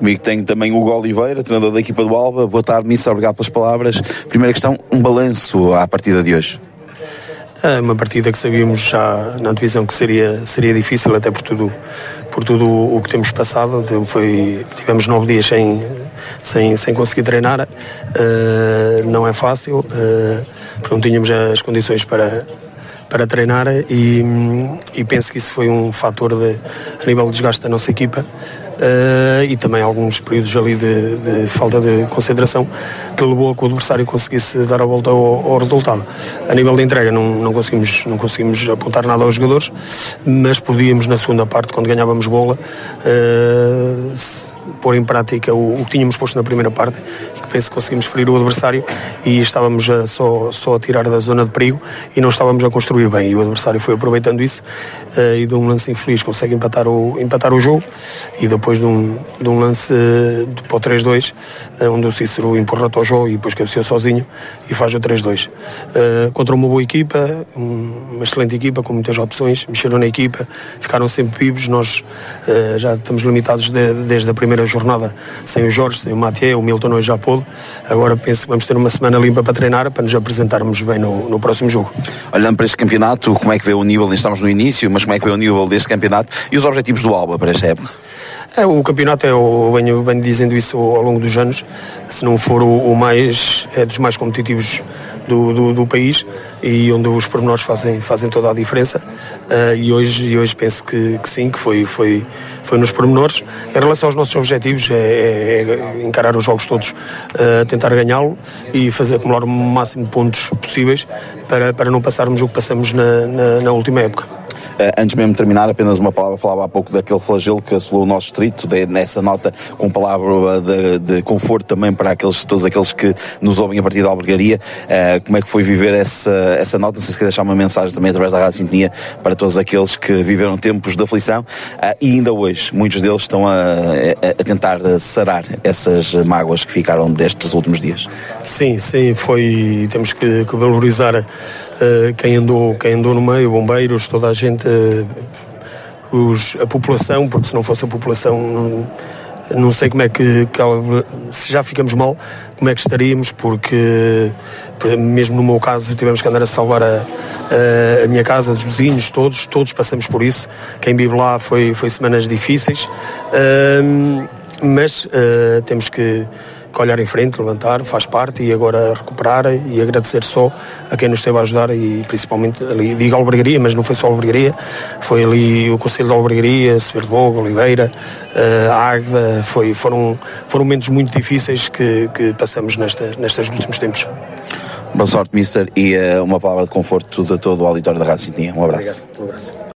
Comigo tenho também o Hugo Oliveira, treinador da equipa do Alba. Boa tarde, Mister, obrigado pelas palavras. Primeira questão, um balanço à partida de hoje. É uma partida que sabíamos já na divisão que seria difícil, até por tudo o que temos passado. Tivemos 9 dias sem conseguir treinar. Não é fácil, porque não tínhamos as condições para treinar e penso que isso foi um fator a nível de desgaste da nossa equipa. E também alguns períodos ali de falta de concentração que levou a que o adversário conseguisse dar a volta ao resultado. A nível de entrega não conseguimos apontar nada aos jogadores, mas podíamos na segunda parte, quando ganhávamos bola, pôr em prática o que tínhamos posto na primeira parte, e que penso que conseguimos ferir o adversário e estávamos só a tirar da zona de perigo e não estávamos a construir bem, e o adversário foi aproveitando isso e de um lance infeliz consegue empatar o jogo, e depois de um lance para o 3-2 onde o Cícero empurra o jogo e depois cabeceou sozinho e faz o 3-2 contra uma boa equipa, uma excelente equipa com muitas opções. Mexeram na equipa, ficaram sempre vivos. Nós já estamos limitados desde a primeira jornada sem o Jorge, sem o Mathieu, o Milton hoje já pôde. Agora penso que vamos ter uma semana limpa para treinar, para nos apresentarmos bem no próximo jogo. Olhando para este campeonato, como é que vê o nível? Estamos no início, mas como é que vê o nível deste campeonato e os objetivos do Alba para esta época? O campeonato, eu venho dizendo isso ao longo dos anos, se não for o mais, dos mais competitivos do país, e onde os pormenores fazem toda a diferença, e hoje penso que sim, que foi nos pormenores. Em relação aos nossos objetivos, é encarar os jogos todos, tentar ganhá-lo e acumular o máximo de pontos possíveis para não passarmos o que passamos na última época. Antes mesmo de terminar, apenas uma palavra. Falava há pouco daquele flagelo que assolou o nosso distrito, nessa nota com palavra de conforto também para todos aqueles que nos ouvem a partir da albergaria. Como é que foi viver essa nota? Não sei se quer deixar uma mensagem também através da Rádio Sintonia para todos aqueles que viveram tempos de aflição e ainda hoje muitos deles estão a tentar sarar essas mágoas que ficaram destes últimos dias. Sim, foi. Temos que valorizar quem andou no meio, bombeiros, toda a gente, a população, porque se não fosse a população não sei como é que se já ficamos mal, como é que estaríamos, porque mesmo no meu caso tivemos que andar a salvar a minha casa, os vizinhos, todos passamos por isso. Quem vive lá foi semanas difíceis, mas temos que olhar em frente, levantar, faz parte, e agora recuperar e agradecer só a quem nos esteve a ajudar, e principalmente ali, digo a albergaria, mas não foi só a albergaria, foi ali o Conselho da Albergaria, Severlogo, Oliveira, a Águeda. Foram momentos muito difíceis que passamos nestes últimos tempos. Boa sorte, Mister, e uma palavra de conforto a todo o auditório da Rádio Sintonia. Um abraço. Obrigado. Um abraço.